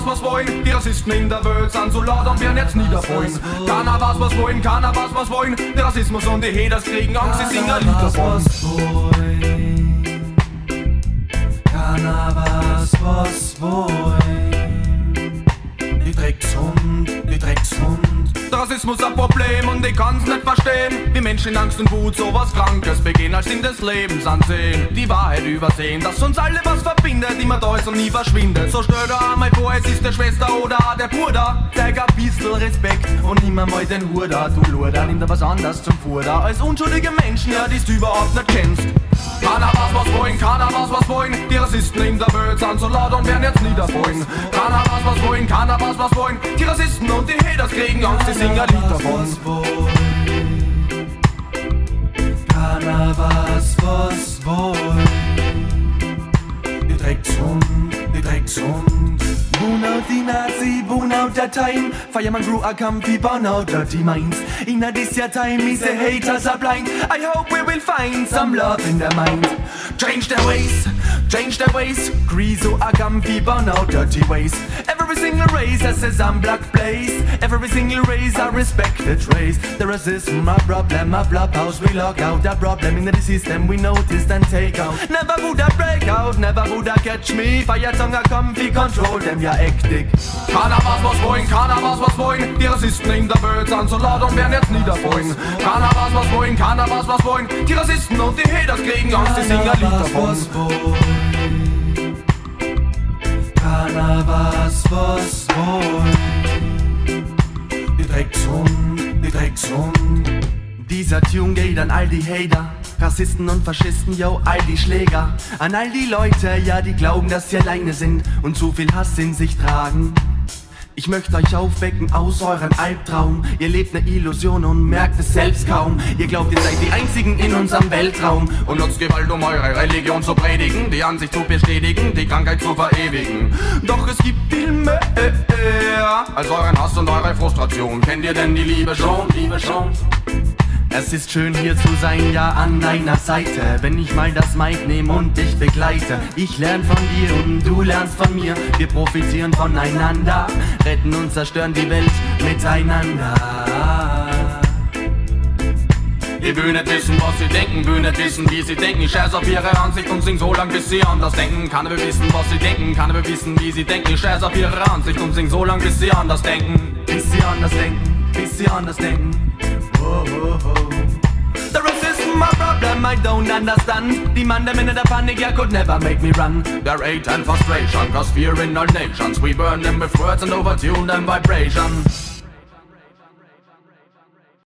was wollen. Die Rassisten in der Welt sind so laut und werden jetzt niederfallen. Keiner weiß, was wollen, keiner weiß, was wollen. Der Rassismus und die Haters kriegen Angst, sie singen ein Lied davon. Keiner weiß, was wollen. Die Dreckshund, die Dreckshund. Der Rassismus ein Problem und ich kann's nicht verstehen. Wie Menschen in Angst und Wut sowas Krankes begehen als Sinn des Lebens ansehen. Die Wahrheit übersehen, dass uns alle was verbindet, immer da ist und nie verschwindet. So stell dir einmal vor, es ist der Schwester oder auch der Bruder. Zeig ein bisschen Respekt und nimm einmal den Hurda. Du Lurda, nimm dir was anderes zum Futter. Als unschuldige Menschen, ja, die du überhaupt nicht kennst. Keiner weiß, was wollen, keiner weiß, was wollen. Die Rassisten in der Welt sind so laut und werden jetzt niederfallen. Keiner weiß, was wollen, keiner weiß, was wollen. Die Rassisten und die Haters kriegen Angst, sie singen ein Lied davon. Keiner weiß, was wollen. Die Dreckshund, die Dreckshund. Burnout die Nazi, burnout der time. Fireman grew a comfy burnout dirty minds. Inna this your time, me say haters are blind. I hope we will find some love in their mind. Change their ways, change their ways. Griso a comfy burnout dirty ways. Every single race has its own black place. Every single race a respected race. The racism a problem, a flop house. We lock out the problem in the system we noticed and take out. Never would I break out, never would I catch me. Fire tongue a comfy control them, ja ektig. Keiner weiß, was wollen, keiner weiß, was wollen. Die Rassisten in der Welt sind so laut und werden jetzt niederfallen. Keiner weiß, was wollen, keiner weiß, was wollen. Die Rassisten und die Haters kriegen Angst, sie singen ein Lied davon. Keiner weiß, was wollen. Die Dreckshund, die Dreckshund. Dieser Tune geht an all die Hater, Rassisten und Faschisten, yo, all die Schläger. An all die Leute, ja, die glauben, dass sie alleine sind und zu viel Hass in sich tragen. Ich möchte euch aufwecken aus eurem Albtraum. Ihr lebt ne Illusion und merkt es selbst kaum. Ihr glaubt, ihr seid die Einzigen in unserem Weltraum und nutzt Gewalt, um eure Religion zu predigen, die Ansicht zu bestätigen, die Krankheit zu verewigen. Doch es gibt viel mehr als euren Hass und eure Frustration. Kennt ihr denn die Liebe schon? Liebe schon? Es ist schön hier zu sein, ja, an deiner Seite. Wenn ich mal das Mic nehme und dich begleite. Ich lerne von dir und du lernst von mir. Wir profitieren voneinander, retten und zerstören die Welt miteinander. Ihr will nicht wissen, was sie denken, will nicht wissen, wie sie denken. Ich scheiß auf ihre Ansicht und sing so lang, bis sie anders denken. Keiner will wissen, was sie denken, keiner will wissen, wie sie denken. Ich scheiß auf ihre Ansicht und sing so lang, bis sie anders denken. Bis sie anders denken, bis sie anders denken. Oh, oh, oh. The racism a problem I don't understand. The man them in the panic, yeah, could never make me run. Their hate and frustration cause fear in our nations. We burn them with words and overtune them vibration.